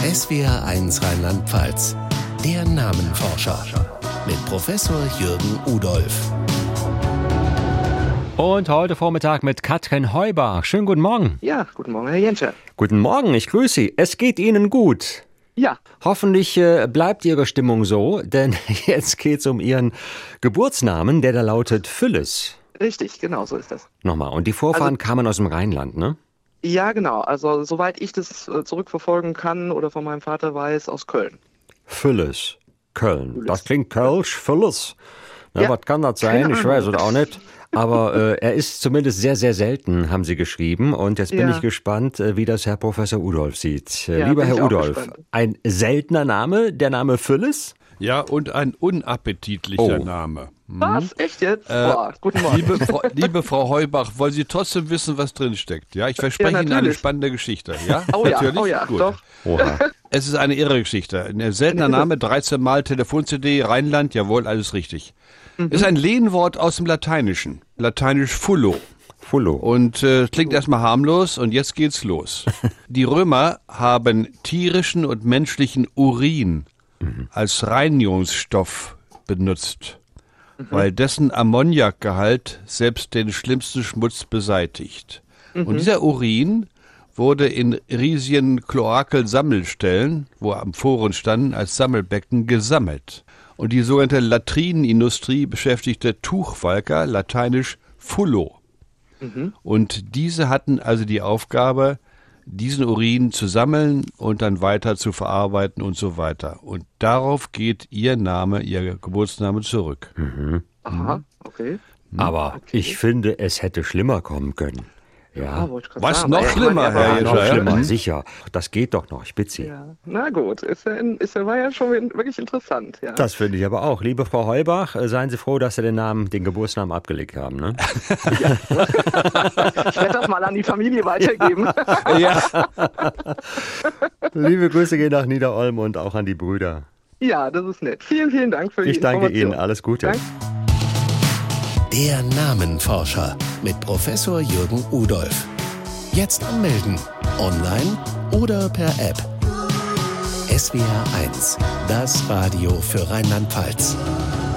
SWR1 Rheinland-Pfalz. Der Namenforscher mit Professor Jürgen Udolph. Und heute Vormittag mit Katrin Heubach. Schönen guten Morgen. Ja, guten Morgen, Herr Jentsch. Guten Morgen, ich grüße Sie. Es geht Ihnen gut. Ja. Hoffentlich bleibt Ihre Stimmung so, denn jetzt geht es um Ihren Geburtsnamen, der da lautet Phyllis. Richtig, genau, so ist das. Nochmal, und die Vorfahren kamen aus dem Rheinland, ne? Ja, genau, also soweit ich das zurückverfolgen kann oder von meinem Vater weiß, aus Köln. Phyllis, Köln. Das klingt kölsch, Phyllis. Na, Ja. was kann das sein? Ich weiß es auch nicht. Aber er ist zumindest sehr, sehr selten, haben Sie geschrieben. Und jetzt bin Ja. ich gespannt, wie das Herr Professor Udolph sieht. Ja, Lieber bin ich Herr auch Udolph, gespannt. ein seltener Name, der Name Phyllis? Ja, und ein unappetitlicher Oh. Name. Was? Echt jetzt? Boah, guten Morgen. Liebe Frau Heubach, wollen Sie trotzdem wissen, was drin steckt? Ja, ich verspreche Ja, Ihnen eine natürlich. spannende Geschichte. Ja, Oh ja, natürlich? oh ja, Gut. doch. Oha. Es ist eine irre Geschichte. Ein seltener Name, 13 Mal Telefon-CD, Rheinland, jawohl, alles richtig. Ist ein Lehnwort aus dem Lateinischen. Lateinisch fullo. Fullo. Und klingt erstmal harmlos und jetzt geht's los. Die Römer haben tierischen und menschlichen Urin als Reinigungsstoff benutzt, weil dessen Ammoniakgehalt selbst den schlimmsten Schmutz beseitigt. Und dieser Urin wurde in riesigen Kloakelsammelstellen, wo Amphoren standen, als Sammelbecken gesammelt. Und die sogenannte Latrinenindustrie beschäftigte Tuchwalker, lateinisch fullo. Und diese hatten also die Aufgabe, diesen Urin zu sammeln und dann weiter zu verarbeiten und so weiter. Und darauf geht Ihr Name, Ihr Geburtsname zurück. Aha, okay. Aber ich finde, es hätte schlimmer kommen können. Ja, wollte ich grad Was sagen. noch Aber ich schlimmer, meine, Herr er war- Jentsch? noch ja. schlimmer, sicher. Das geht doch noch, ich bitte Sie. Ja. Na gut, war ja schon wirklich interessant. Ja. Das finde ich aber auch. Liebe Frau Heubach, seien Sie froh, dass Sie den Geburtsnamen abgelegt haben. Ne? Ich werde das mal an die Familie weitergeben. Ja. Liebe Grüße gehen nach Niederolm und auch an die Brüder. Ja, das ist nett. Vielen, vielen Dank für die Ich danke Information. Ihnen, alles Gute. Danke. Der Namenforscher mit Professor Jürgen Udolph. Jetzt anmelden, online oder per App. SWR1, das Radio für Rheinland-Pfalz.